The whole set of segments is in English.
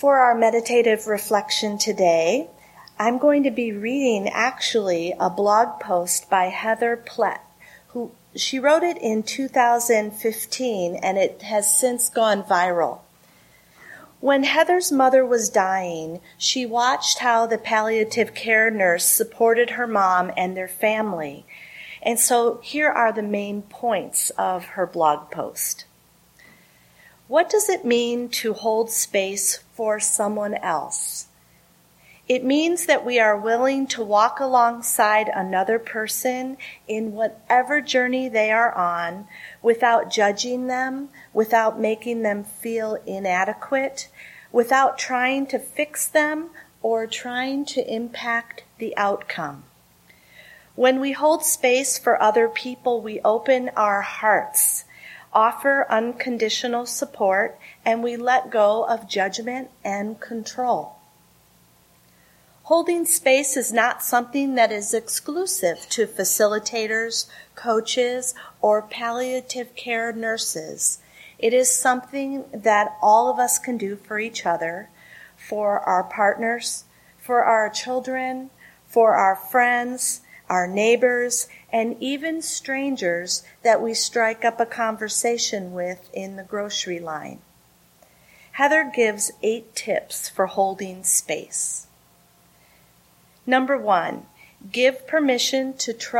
For our meditative reflection today, I'm going to be reading actually a blog post by Heather Plett, she wrote it in 2015 and it has since gone viral. When Heather's mother was dying, she watched how the palliative care nurse supported her mom and their family. And so here are the main points of her blog post. What does it mean to hold space for someone else? It means that we are willing to walk alongside another person in whatever journey they are on without judging them, without making them feel inadequate, without trying to fix them or trying to impact the outcome. When we hold space for other people, we open our hearts, offer unconditional support, and we let go of judgment and control. Holding space is not something that is exclusive to facilitators, coaches, or palliative care nurses. It is something that all of us can do for each other, for our partners, for our children, for our friends, our neighbors, and even strangers that we strike up a conversation with in the grocery line. Heather gives 8 tips for holding space. Number 1, give permission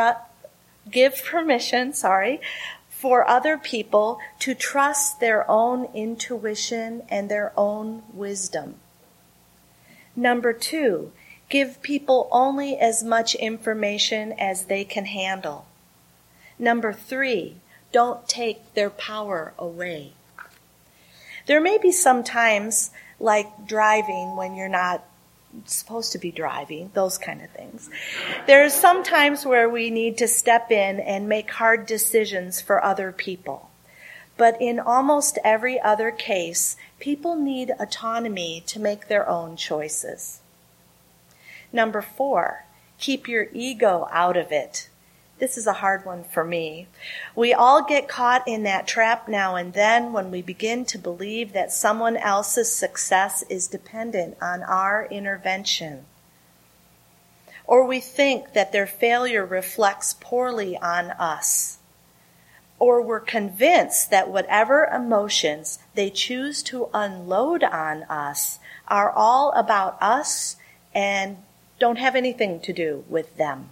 for other people to trust their own intuition and their own wisdom. Number 2, give people only as much information as they can handle. Number 3, don't take their power away. There may be some times, like driving when you're not supposed to be driving, those kind of things. There's some times where we need to step in and make hard decisions for other people. But in almost every other case, people need autonomy to make their own choices. Number 4, keep your ego out of it. This is a hard one for me. We all get caught in that trap now and then when we begin to believe that someone else's success is dependent on our intervention. Or we think that their failure reflects poorly on us. Or we're convinced that whatever emotions they choose to unload on us are all about us and don't have anything to do with them.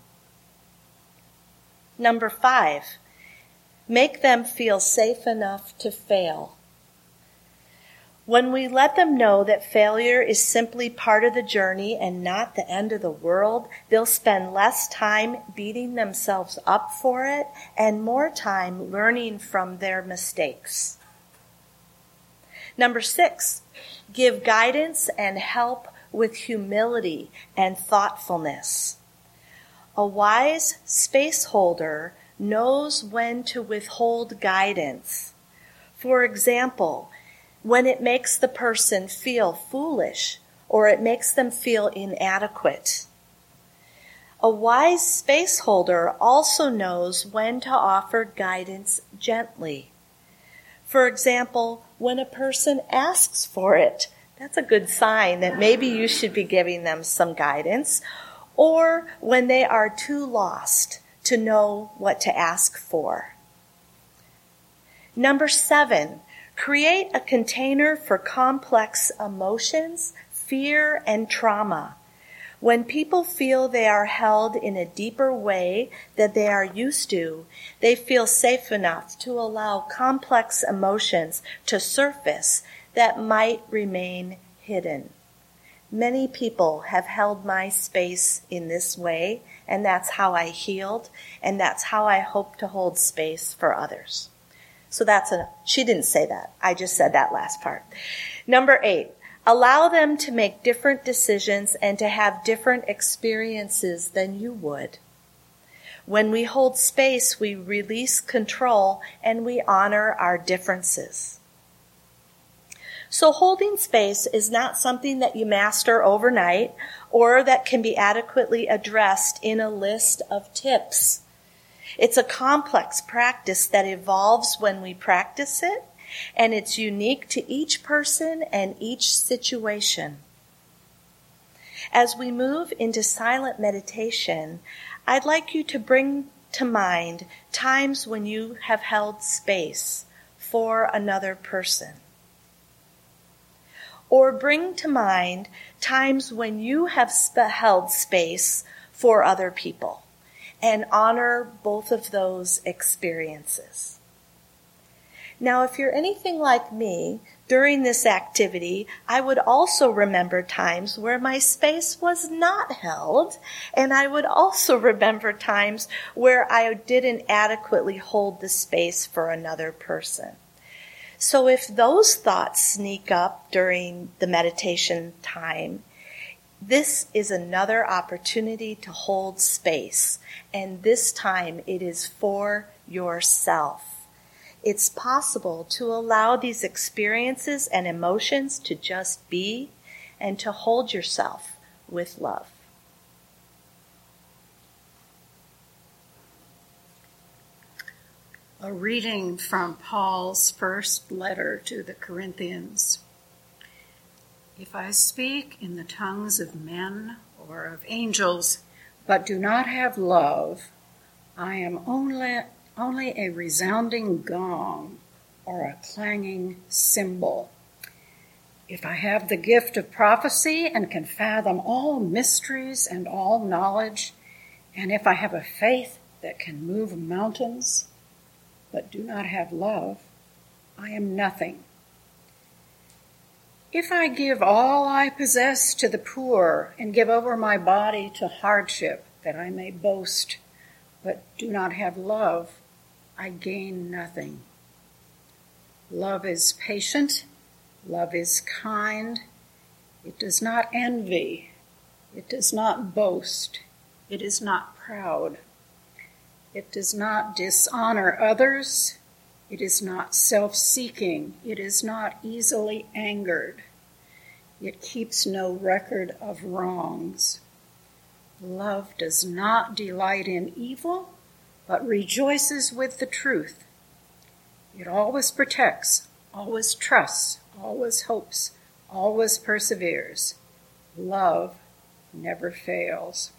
Number 5, make them feel safe enough to fail. When we let them know that failure is simply part of the journey and not the end of the world, they'll spend less time beating themselves up for it and more time learning from their mistakes. Number 6, give guidance and help with humility and thoughtfulness. A wise space holder knows when to withhold guidance. For example, when it makes the person feel foolish or it makes them feel inadequate. A wise space holder also knows when to offer guidance gently. For example, when a person asks for it, that's a good sign that maybe you should be giving them some guidance. Or when they are too lost to know what to ask for. Number 7, create a container for complex emotions, fear, and trauma. When people feel they are held in a deeper way than they are used to, they feel safe enough to allow complex emotions to surface that might remain hidden. Many people have held my space in this way, and that's how I healed, and that's how I hope to hold space for others. So she didn't say that. I just said that last part. Number 8, allow them to make different decisions and to have different experiences than you would. When we hold space, we release control and we honor our differences. So holding space is not something that you master overnight or that can be adequately addressed in a list of tips. It's a complex practice that evolves when we practice it, and it's unique to each person and each situation. As we move into silent meditation, I'd like you to bring to mind times when you have held space for another person. Or bring to mind times when you have held space for other people, and honor both of those experiences. Now, if you're anything like me, during this activity, I would also remember times where my space was not held, and I would also remember times where I didn't adequately hold the space for another person. So if those thoughts sneak up during the meditation time, this is another opportunity to hold space, and this time it is for yourself. It's possible to allow these experiences and emotions to just be and to hold yourself with love. A reading from Paul's first letter to the Corinthians. If I speak in the tongues of men or of angels, but do not have love, I am only a resounding gong or a clanging cymbal. If I have the gift of prophecy and can fathom all mysteries and all knowledge, and if I have a faith that can move mountains, but do not have love, I am nothing. If I give all I possess to the poor and give over my body to hardship that I may boast, but do not have love, I gain nothing. Love is patient. Love is kind. It does not envy. It does not boast. It is not proud. It does not dishonor others. It is not self-seeking. It is not easily angered. It keeps no record of wrongs. Love does not delight in evil, but rejoices with the truth. It always protects, always trusts, always hopes, always perseveres. Love never fails.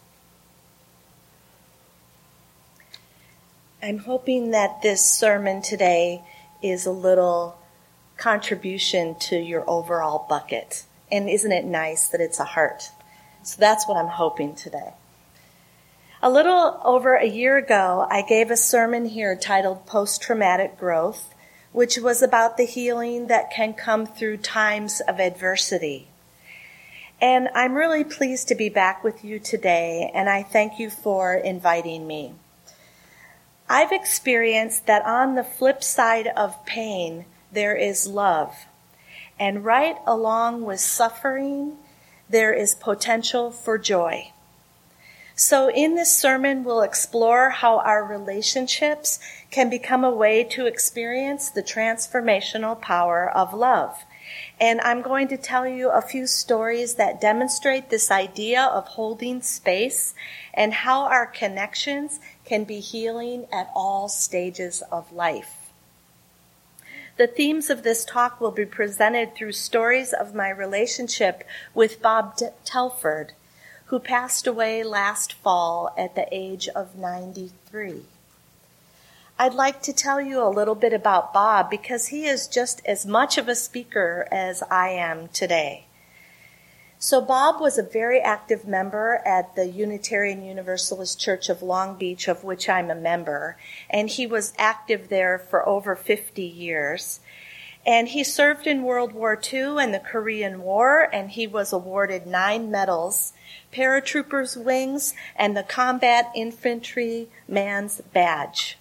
I'm hoping that this sermon today is a little contribution to your overall bucket. And isn't it nice that it's a heart? So that's what I'm hoping today. A little over a year ago, I gave a sermon here titled Post-Traumatic Growth, which was about the healing that can come through times of adversity. And I'm really pleased to be back with you today, and I thank you for inviting me. I've experienced that on the flip side of pain, there is love. And right along with suffering, there is potential for joy. So in this sermon, we'll explore how our relationships can become a way to experience the transformational power of love. And I'm going to tell you a few stories that demonstrate this idea of holding space and how our connections can be healing at all stages of life. The themes of this talk will be presented through stories of my relationship with Bob Telford, who passed away last fall at the age of 93. I'd like to tell you a little bit about Bob because he is just as much of a speaker as I am today. So Bob was a very active member at the Unitarian Universalist Church of Long Beach, of which I'm a member, and he was active there for over 50 years. And he served in World War II and the Korean War, and he was awarded 9 medals, Paratroopers Wings, and the Combat Infantry Man's Badge.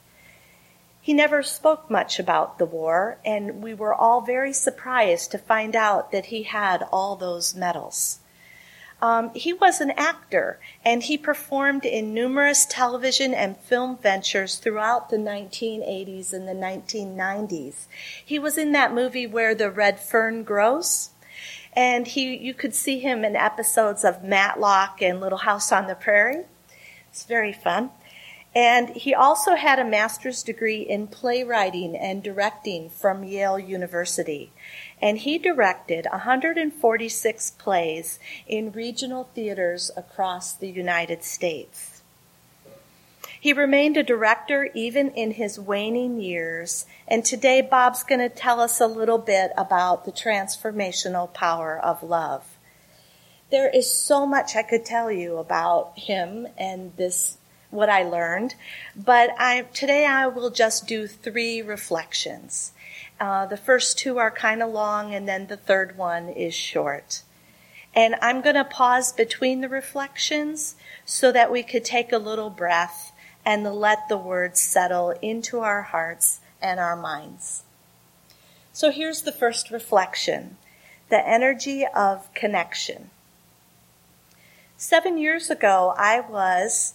He never spoke much about the war, and we were all very surprised to find out that he had all those medals. He was an actor, and he performed in numerous television and film ventures throughout the 1980s and the 1990s. He was in that movie Where the Red Fern Grows, and you could see him in episodes of Matlock and Little House on the Prairie. It's very fun. And he also had a master's degree in playwriting and directing from Yale University. And he directed 146 plays in regional theaters across the United States. He remained a director even in his waning years, and today Bob's going to tell us a little bit about the transformational power of love. There is so much I could tell you about him and what I learned, but today I will just do 3 reflections. The first 2 are kind of long, and then the third one is short. And I'm going to pause between the reflections so that we could take a little breath and let the words settle into our hearts and our minds. So here's the first reflection, the energy of connection. 7 years ago, I was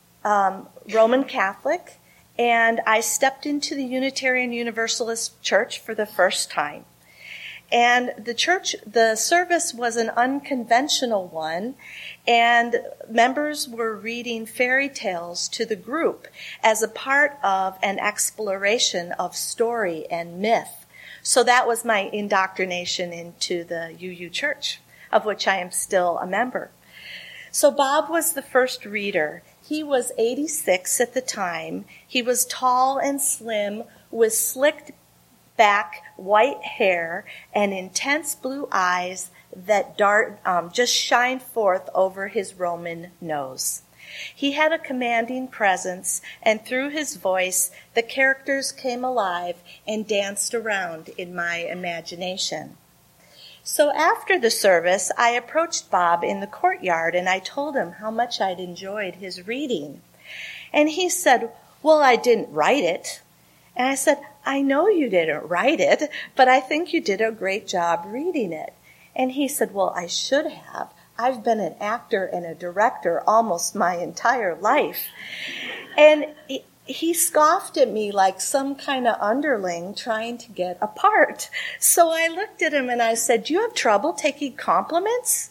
Roman Catholic, and I stepped into the Unitarian Universalist Church for the first time. And the service was an unconventional one, and members were reading fairy tales to the group as a part of an exploration of story and myth. So that was my indoctrination into the UU Church, of which I am still a member. So Bob was the first reader. He was 86 at the time. He was tall and slim with slicked back white hair and intense blue eyes that just shined forth over his Roman nose. He had a commanding presence, and through his voice, the characters came alive and danced around in my imagination. So after the service, I approached Bob in the courtyard, and I told him how much I'd enjoyed his reading. And he said, "Well, I didn't write it." And I said, "I know you didn't write it, but I think you did a great job reading it." And he said, "Well, I should have. I've been an actor and a director almost my entire life." And he scoffed at me like some kind of underling trying to get a part. So I looked at him and I said, "Do you have trouble taking compliments?"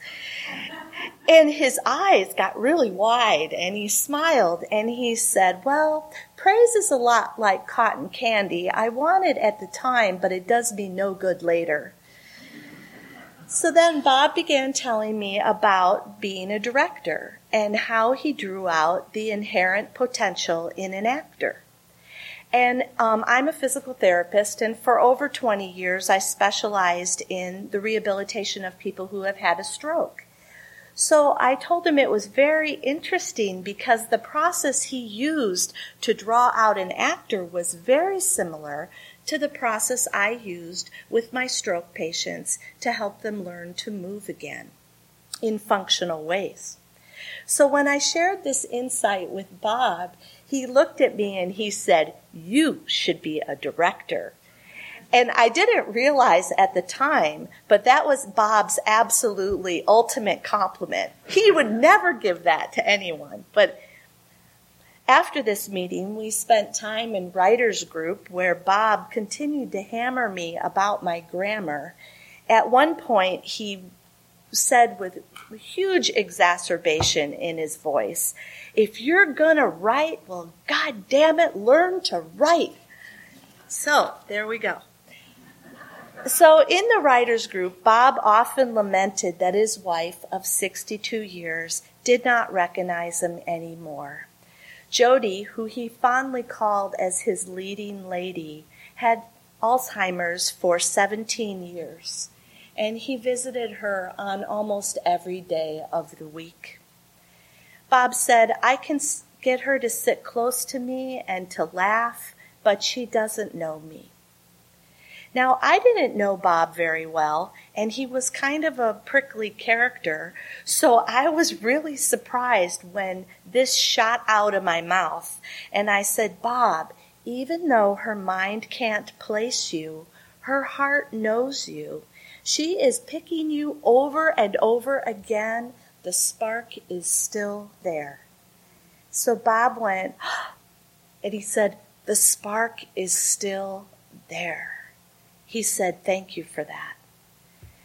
And his eyes got really wide, and he smiled, and he said, "Well, praise is a lot like cotton candy. I want it at the time, but it does me no good later." So then Bob began telling me about being a director and how he drew out the inherent potential in an actor. And I'm a physical therapist, and for over 20 years I specialized in the rehabilitation of people who have had a stroke. So I told him it was very interesting because the process he used to draw out an actor was very similar to the process I used with my stroke patients to help them learn to move again in functional ways. So when I shared this insight with Bob, he looked at me and he said, "You should be a director." And I didn't realize at the time, but that was Bob's absolutely ultimate compliment. He would never give that to anyone. But after this meeting, we spent time in writer's group where Bob continued to hammer me about my grammar. At one point, he said with huge exacerbation in his voice, "If you're going to write, well, God damn it, learn to write." So there we go. So in the writers' group, Bob often lamented that his wife of 62 years did not recognize him anymore. Jody, who he fondly called as his leading lady, had Alzheimer's for 17 years, and he visited her on almost every day of the week. Bob said, "I can get her to sit close to me and to laugh, but she doesn't know me." Now, I didn't know Bob very well, and he was kind of a prickly character, so I was really surprised when this shot out of my mouth. And I said, "Bob, even though her mind can't place you, her heart knows you. She is picking you over and over again. The spark is still there." So Bob went, and he said, "The spark is still there." He said, "Thank you for that."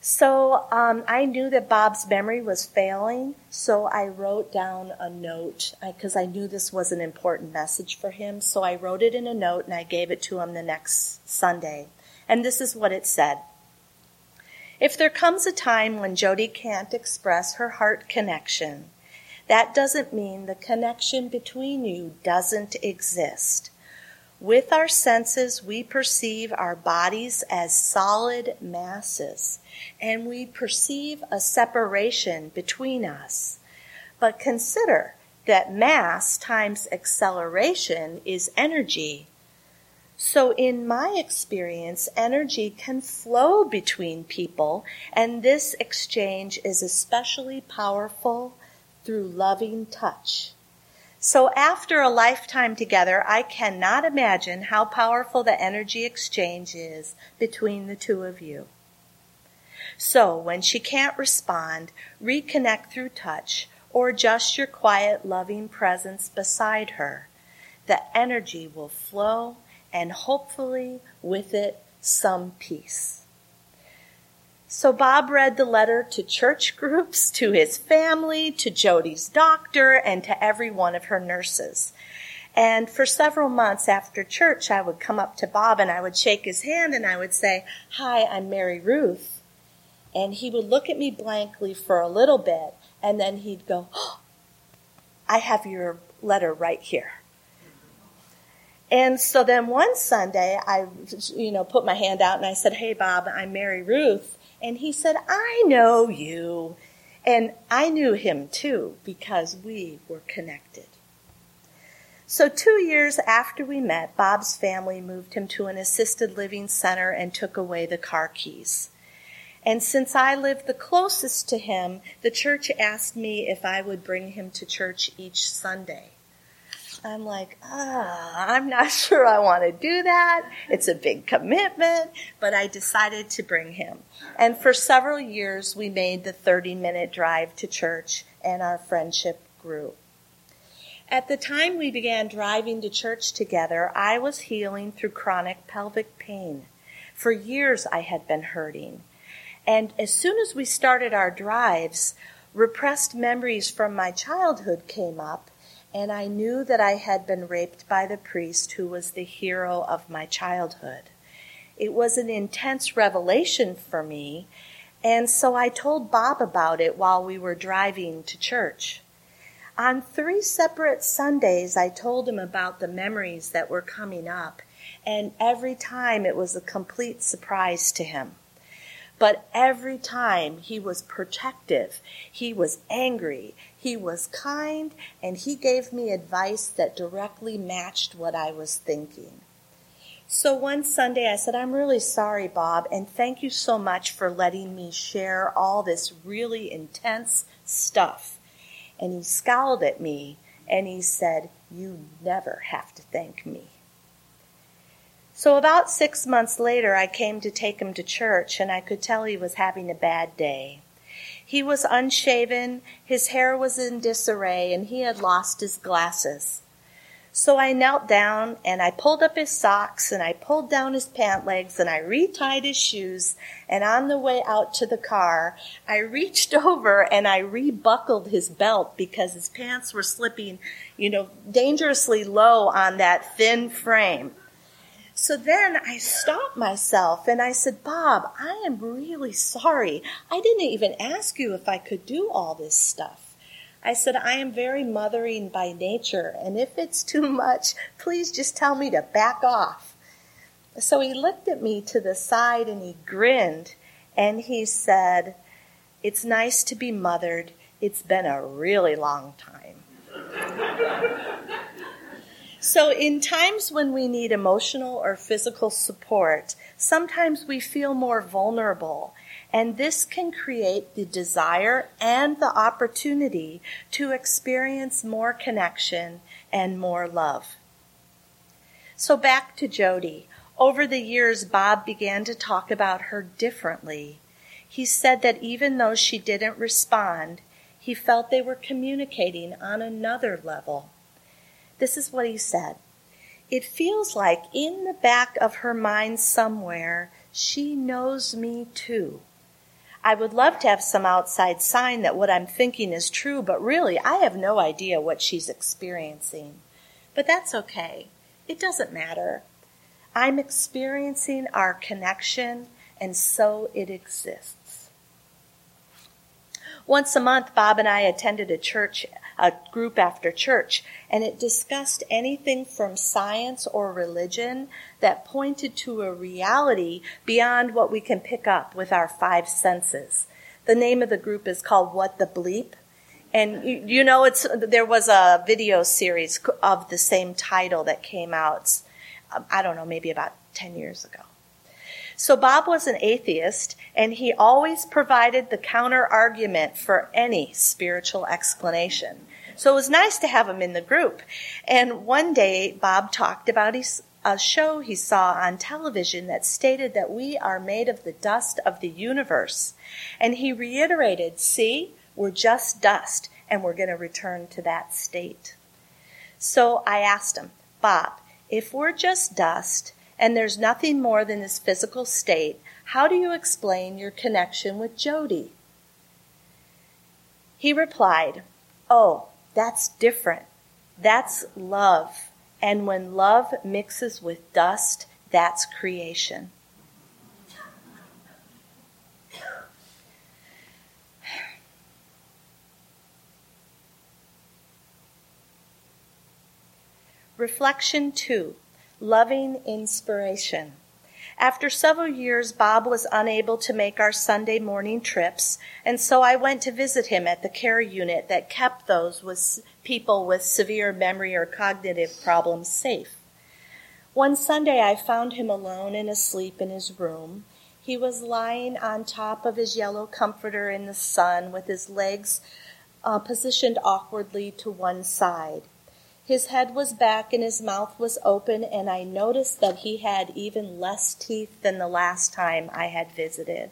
So I knew that Bob's memory was failing, so I wrote down a note because I knew this was an important message for him. So I wrote it in a note and I gave it to him the next Sunday. And this is what it said. If there comes a time when Jody can't express her heart connection, that doesn't mean the connection between you doesn't exist. With our senses, we perceive our bodies as solid masses, and we perceive a separation between us. But consider that mass times acceleration is energy. So in my experience, energy can flow between people, and this exchange is especially powerful through loving touch. So after a lifetime together, I cannot imagine how powerful the energy exchange is between the two of you. So when she can't respond, reconnect through touch or just your quiet, loving presence beside her. The energy will flow and hopefully with it some peace. So Bob read the letter to church groups, to his family, to Jody's doctor, and to every one of her nurses. And for several months after church, I would come up to Bob and I would shake his hand and I would say, "Hi, I'm Mary Ruth." And he would look at me blankly for a little bit, and then he'd go, "Oh, I have your letter right here." And so then one Sunday, I put my hand out and I said, "Hey, Bob, I'm Mary Ruth." And he said, "I know you." And I knew him too because we were connected. So 2 years after we met, Bob's family moved him to an assisted living center and took away the car keys. And since I lived the closest to him, the church asked me if I would bring him to church each Sunday. I'm like, I'm not sure I want to do that. It's a big commitment, but I decided to bring him. And for several years, we made the 30-minute drive to church, and our friendship grew. At the time we began driving to church together, I was healing through chronic pelvic pain. For years, I had been hurting. And as soon as we started our drives, repressed memories from my childhood came up, and I knew that I had been raped by the priest who was the hero of my childhood. It was an intense revelation for me, and so I told Bob about it while we were driving to church. On 3 separate Sundays, I told him about the memories that were coming up, and every time it was a complete surprise to him. But every time he was protective, he was angry, he was kind, and he gave me advice that directly matched what I was thinking. So one Sunday I said, "I'm really sorry, Bob, and thank you so much for letting me share all this really intense stuff." And he scowled at me and he said, "You never have to thank me." So about 6 months later, I came to take him to church, and I could tell he was having a bad day. He was unshaven, his hair was in disarray, and he had lost his glasses. So I knelt down, and I pulled up his socks, and I pulled down his pant legs, and I retied his shoes, and on the way out to the car, I reached over and I rebuckled his belt because his pants were slipping, dangerously low on that thin frame. So then I stopped myself and I said, "Bob, I am really sorry. I didn't even ask you if I could do all this stuff." I said, "I am very mothering by nature, and if it's too much, please just tell me to back off." So he looked at me to the side and he grinned and he said, "It's nice to be mothered. It's been a really long time." So in times when we need emotional or physical support, sometimes we feel more vulnerable, and this can create the desire and the opportunity to experience more connection and more love. So back to Jody. Over the years, Bob began to talk about her differently. He said that even though she didn't respond, he felt they were communicating on another level. This is what he said. "It feels like in the back of her mind somewhere, she knows me too. I would love to have some outside sign that what I'm thinking is true, but really I have no idea what she's experiencing. But that's okay. It doesn't matter. I'm experiencing our connection, and so it exists. Once a month, Bob and I attended a group after church, and it discussed anything from science or religion that pointed to a reality beyond what we can pick up with our five senses. The name of the group is called What the Bleep. And you know, there was a video series of the same title that came out, I don't know, maybe about 10 years ago. So Bob was an atheist, and he always provided the counter argument for any spiritual explanation. So it was nice to have him in the group. And one day, Bob talked about a show he saw on television that stated that we are made of the dust of the universe. And he reiterated, see, we're just dust, and we're going to return to that state. So I asked him, Bob, if we're just dust, and there's nothing more than this physical state, how do you explain your connection with Jody? He replied, oh, that's different. That's love. And when love mixes with dust, that's creation. Reflection 2, loving inspiration. After several years, Bob was unable to make our Sunday morning trips, and so I went to visit him at the care unit that kept those with people with severe memory or cognitive problems safe. One Sunday, I found him alone and asleep in his room. He was lying on top of his yellow comforter in the sun with his legs positioned awkwardly to one side. His head was back and his mouth was open, and I noticed that he had even less teeth than the last time I had visited.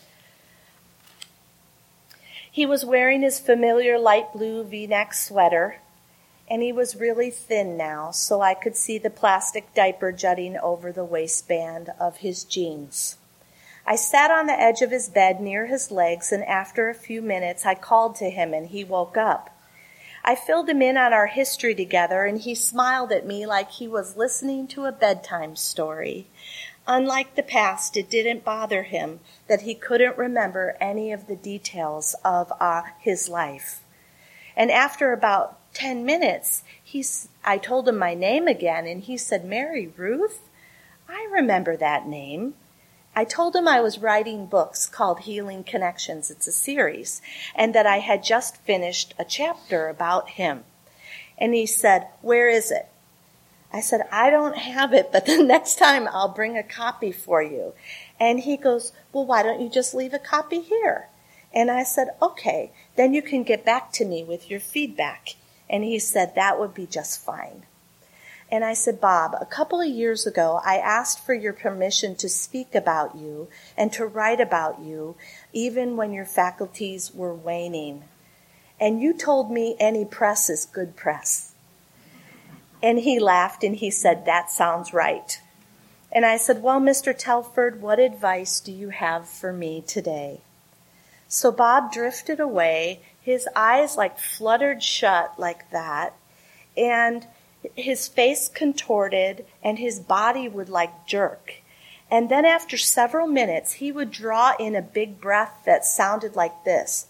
He was wearing his familiar light blue V-neck sweater, and he was really thin now, so I could see the plastic diaper jutting over the waistband of his jeans. I sat on the edge of his bed near his legs, and after a few minutes I called to him, and he woke up. I filled him in on our history together, and he smiled at me like he was listening to a bedtime story. Unlike the past, it didn't bother him that he couldn't remember any of the details of his life. And after about 10 minutes, I told him my name again, and he said, Mary Ruth? I remember that name. I told him I was writing books called Healing Connections. It's a series, and that I had just finished a chapter about him. And he said, where is it? I said, I don't have it, but the next time I'll bring a copy for you. And he goes, well, why don't you just leave a copy here? And I said, okay, then you can get back to me with your feedback. And he said, that would be just fine. And I said, Bob, a couple of years ago, I asked for your permission to speak about you and to write about you, even when your faculties were waning. And you told me any press is good press. And he laughed and he said, that sounds right. And I said, well, Mr. Telford, what advice do you have for me today? So Bob drifted away, his eyes like fluttered shut like that, and his face contorted, and his body would like jerk. And then after several minutes, he would draw in a big breath that sounded like this.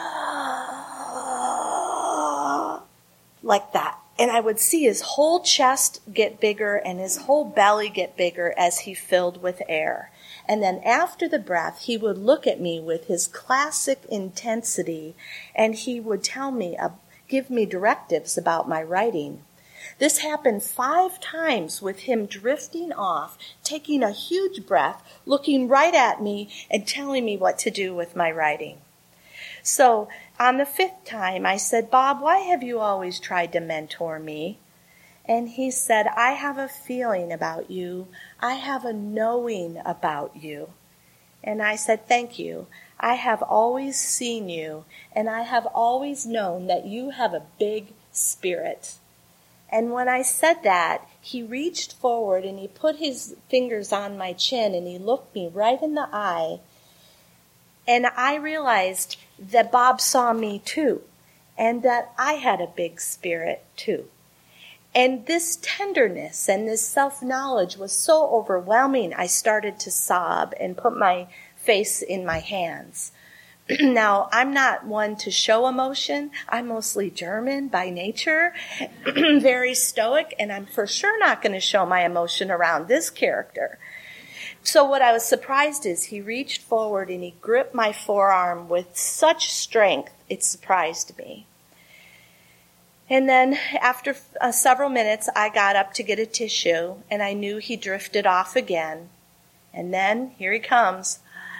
Like that. And I would see his whole chest get bigger and his whole belly get bigger as he filled with air. And then after the breath, he would look at me with his classic intensity, and he would give me directives about my writing. This happened 5 times with him drifting off, taking a huge breath, looking right at me, and telling me what to do with my writing. So on the 5th time, I said, Bob, why have you always tried to mentor me? And he said, I have a feeling about you. I have a knowing about you. And I said, thank you. I have always seen you, and I have always known that you have a big spirit. And when I said that, he reached forward and he put his fingers on my chin and he looked me right in the eye. And I realized that Bob saw me too, and that I had a big spirit too. And this tenderness and this self-knowledge was so overwhelming, I started to sob and put my face in my hands. Now, I'm not one to show emotion. I'm mostly German by nature, very stoic, and I'm for sure not going to show my emotion around this character. So what I was surprised is he reached forward and he gripped my forearm with such strength, it surprised me. And then after several minutes, I got up to get a tissue, and I knew he drifted off again. And then, here he comes.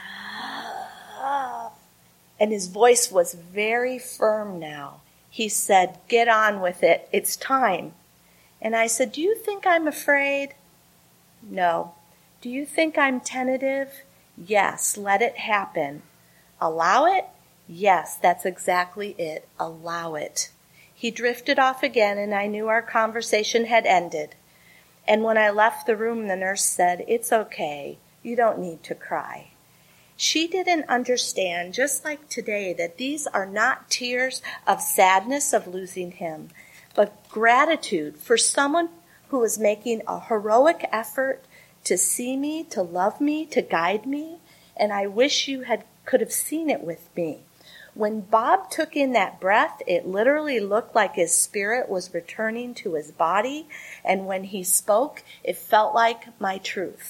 And his voice was very firm now. He said, "Get on with it. It's time." And I said, "Do you think I'm afraid?" "No." "Do you think I'm tentative?" "Yes, let it happen." "Allow it?" "Yes, that's exactly it. Allow it." He drifted off again, and I knew our conversation had ended. And when I left the room, the nurse said, "It's okay. You don't need to cry." She didn't understand, just like today, that these are not tears of sadness of losing him, but gratitude for someone who was making a heroic effort to see me, to love me, to guide me. And I wish you could have seen it with me. When Bob took in that breath, it literally looked like his spirit was returning to his body. And when he spoke, it felt like my truth.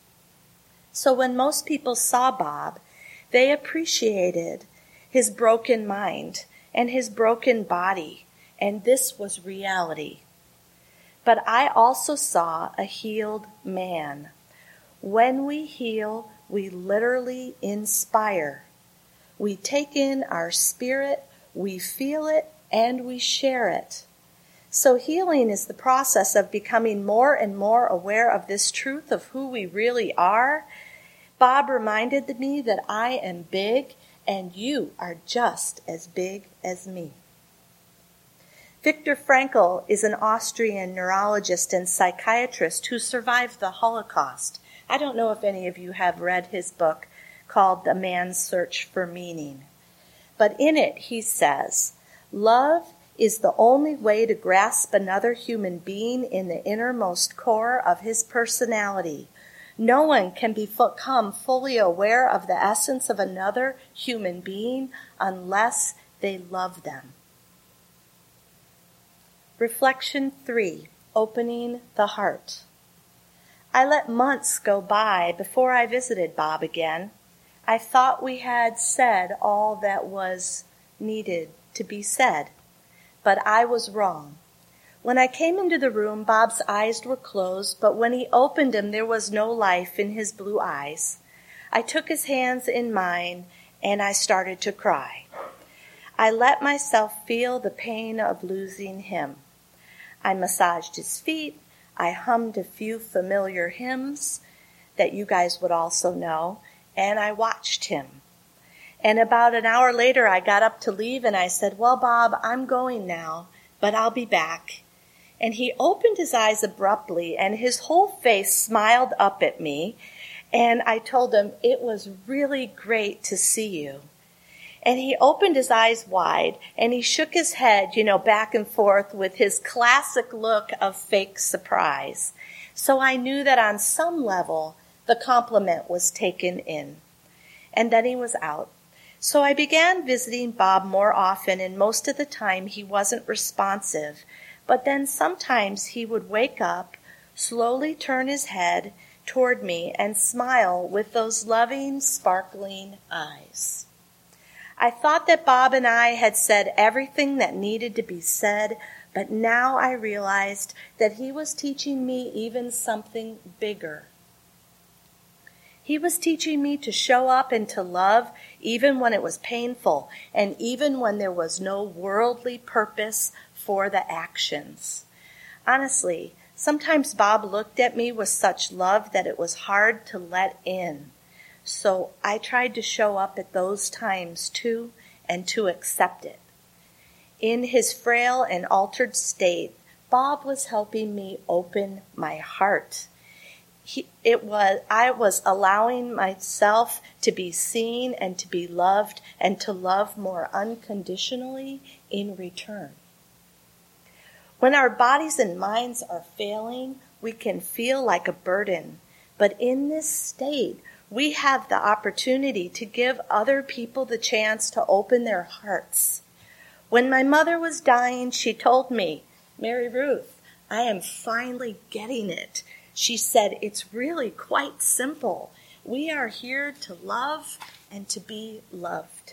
So when most people saw Bob, they appreciated his broken mind and his broken body, and this was reality. But I also saw a healed man. When we heal, we literally inspire. We take in our spirit, we feel it, and we share it. So healing is the process of becoming more and more aware of this truth of who we really are. Bob reminded me that I am big and you are just as big as me. Viktor Frankl is an Austrian neurologist and psychiatrist who survived the Holocaust. I don't know if any of you have read his book called The Man's Search for Meaning. But in it he says, "Love is the only way to grasp another human being in the innermost core of his personality. No one can become fully aware of the essence of another human being unless they love them." Reflection 3, Opening the Heart. I let months go by before I visited Bob again. I thought we had said all that was needed to be said, but I was wrong. When I came into the room, Bob's eyes were closed, but when he opened them, there was no life in his blue eyes. I took his hands in mine, and I started to cry. I let myself feel the pain of losing him. I massaged his feet. I hummed a few familiar hymns that you guys would also know, and I watched him. And about an hour later, I got up to leave, and I said, "Well, Bob, I'm going now, but I'll be back." And he opened his eyes abruptly, and his whole face smiled up at me. And I told him, "It was really great to see you." And he opened his eyes wide, and he shook his head, back and forth with his classic look of fake surprise. So I knew that on some level, the compliment was taken in. And then he was out. So I began visiting Bob more often, and most of the time he wasn't responsive. But then sometimes he would wake up, slowly turn his head toward me, and smile with those loving, sparkling eyes. I thought that Bob and I had said everything that needed to be said, but now I realized that he was teaching me even something bigger. He was teaching me to show up and to love even when it was painful and even when there was no worldly purpose for the actions. Honestly, sometimes Bob looked at me with such love that it was hard to let in. So I tried to show up at those times too and to accept it. In his frail and altered state, Bob was helping me open my heart. I was allowing myself to be seen and to be loved and to love more unconditionally in return. When our bodies and minds are failing, we can feel like a burden. But in this state, we have the opportunity to give other people the chance to open their hearts. When my mother was dying, she told me, "Mary Ruth, I am finally getting it." She said, "It's really quite simple. We are here to love and to be loved."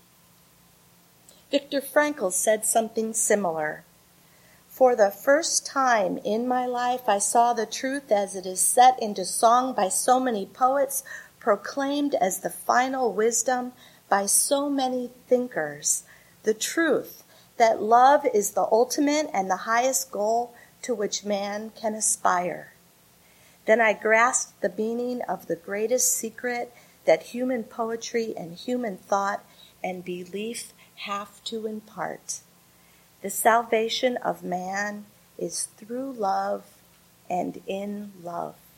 Viktor Frankl said something similar. "For the first time in my life, I saw the truth as it is set into song by so many poets, proclaimed as the final wisdom by so many thinkers. The truth that love is the ultimate and the highest goal to which man can aspire. Then I grasped the meaning of the greatest secret that human poetry and human thought and belief have to impart. The salvation of man is through love and in love."